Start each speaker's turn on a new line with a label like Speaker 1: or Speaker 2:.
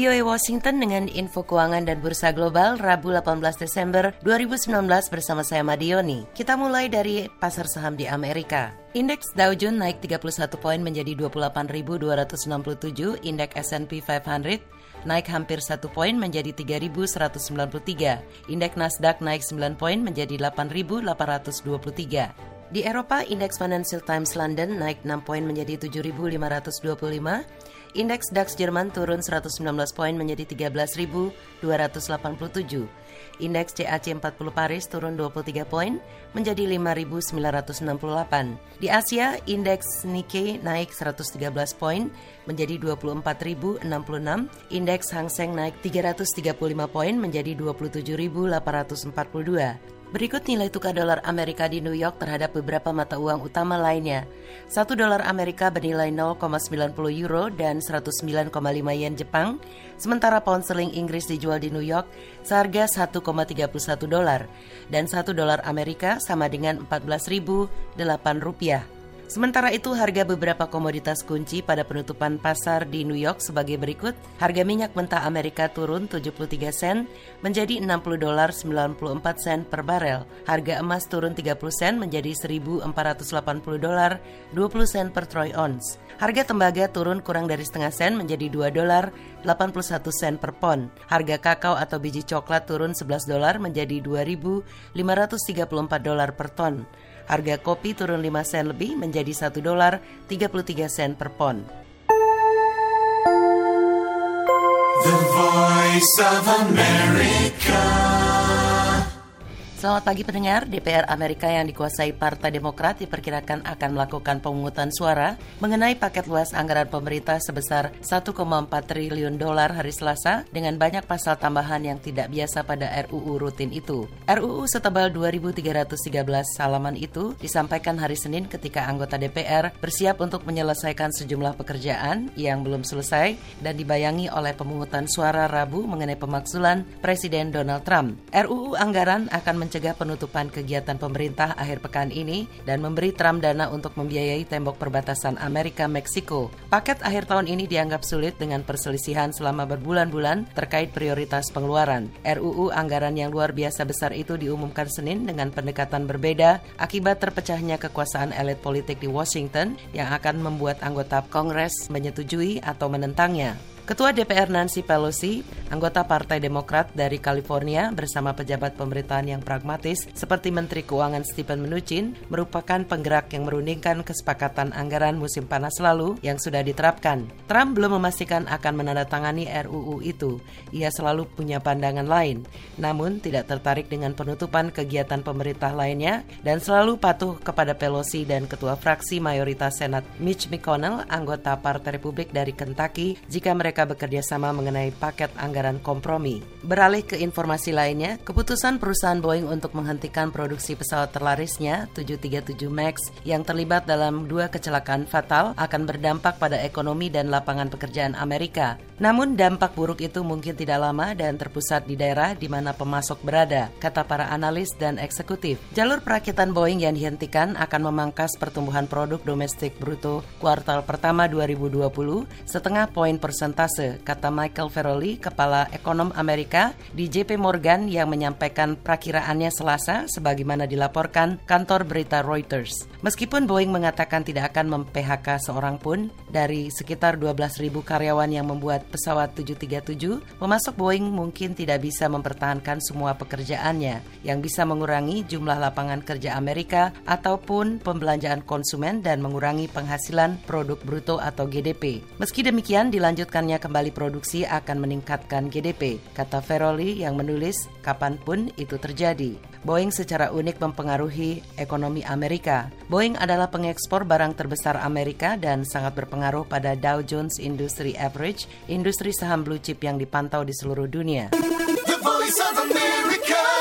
Speaker 1: VOA Washington dengan info keuangan dan bursa global Rabu 18 Desember 2019 bersama saya Madioni. Kita mulai dari pasar saham di Amerika. Indeks Dow Jones naik 31 poin menjadi 28.267, indeks S&P 500 naik hampir 1 poin menjadi 3.193, indeks Nasdaq naik 9 poin menjadi 8.823. Di Eropa, indeks Financial Times London naik 6 poin menjadi 7.525, indeks DAX Jerman turun 119 poin menjadi 13.287, indeks CAC 40 Paris turun 23 poin menjadi 5.968. Di Asia, indeks Nikkei naik 113 poin menjadi 24.066, indeks Hang Seng naik 335 poin menjadi 27.842. Berikut nilai tukar dolar Amerika di New York terhadap beberapa mata uang utama lainnya. 1 dolar Amerika bernilai 0,90 euro dan 109,5 yen Jepang, sementara pound sterling Inggris dijual di New York seharga 1,31 dolar dan 1 dolar Amerika sama dengan 14.008 rupiah. Sementara itu, harga beberapa komoditas kunci pada penutupan pasar di New York sebagai berikut. Harga minyak mentah Amerika turun 73 sen menjadi 60 dolar 94 sen per barel. Harga emas turun 30 sen menjadi 1.480 dolar 20 sen per troy ounce. Harga tembaga turun kurang dari setengah sen menjadi 2 dolar 81 sen per pon. Harga kakao atau biji coklat turun 11 dolar menjadi 2.534 dolar per ton. Harga kopi turun 5 sen lebih menjadi 1 dolar 33 sen per pon.
Speaker 2: The Voice of America.
Speaker 1: Selamat pagi pendengar. DPR Amerika yang dikuasai Partai Demokrat diperkirakan akan melakukan pemungutan suara mengenai paket luas anggaran pemerintah sebesar 1,4 triliun dolar hari Selasa dengan banyak pasal tambahan yang tidak biasa pada RUU rutin itu. RUU setebal 2.313 halaman itu disampaikan hari Senin ketika anggota DPR bersiap untuk menyelesaikan sejumlah pekerjaan yang belum selesai dan dibayangi oleh pemungutan suara Rabu mengenai pemakzulan Presiden Donald Trump. RUU anggaran akan mencegah penutupan kegiatan pemerintah akhir pekan ini dan memberi Trump dana untuk membiayai tembok perbatasan Amerika-Meksiko. Paket akhir tahun ini dianggap sulit dengan perselisihan selama berbulan-bulan terkait prioritas pengeluaran. RUU anggaran yang luar biasa besar itu diumumkan Senin dengan pendekatan berbeda akibat terpecahnya kekuasaan elit politik di Washington yang akan membuat anggota Kongres menyetujui atau menentangnya. Ketua DPR Nancy Pelosi, anggota Partai Demokrat dari California bersama pejabat pemerintahan yang pragmatis seperti Menteri Keuangan Steven Mnuchin merupakan penggerak yang merundingkan kesepakatan anggaran musim panas lalu yang sudah diterapkan. Trump belum memastikan akan menandatangani RUU itu. Ia selalu punya pandangan lain, namun tidak tertarik dengan penutupan kegiatan pemerintah lainnya dan selalu patuh kepada Pelosi dan Ketua Fraksi Mayoritas Senat Mitch McConnell, anggota Partai Republik dari Kentucky, jika mereka bekerja sama mengenai paket anggaran kompromi. Beralih ke informasi lainnya, keputusan perusahaan Boeing untuk menghentikan produksi pesawat terlarisnya 737 MAX yang terlibat dalam 2 kecelakaan fatal akan berdampak pada ekonomi dan lapangan pekerjaan Amerika. Namun dampak buruk itu mungkin tidak lama dan terpusat di daerah di mana pemasok berada, kata para analis dan eksekutif. Jalur perakitan Boeing yang dihentikan akan memangkas pertumbuhan produk domestik bruto kuartal pertama 2020 setengah poin persentase, kata Michael Feroli, kepala ekonom Amerika di JP Morgan yang menyampaikan perakiraannya Selasa sebagaimana dilaporkan kantor berita Reuters. Meskipun Boeing mengatakan tidak akan mem-PHK seorang pun dari sekitar 12.000 karyawan yang membuat pesawat 737, pemasok Boeing mungkin tidak bisa mempertahankan semua pekerjaannya yang bisa mengurangi jumlah lapangan kerja Amerika ataupun pembelanjaan konsumen dan mengurangi penghasilan produk bruto atau GDP. Meski demikian, dilanjutkannya kembali produksi akan meningkatkan GDP, kata Feroli yang menulis kapanpun itu terjadi. Boeing secara unik mempengaruhi ekonomi Amerika. Boeing adalah pengekspor barang terbesar Amerika dan sangat berpengaruh pada Dow Jones Industry Average, industri saham blue chip yang dipantau di seluruh dunia.
Speaker 2: The Voice of America.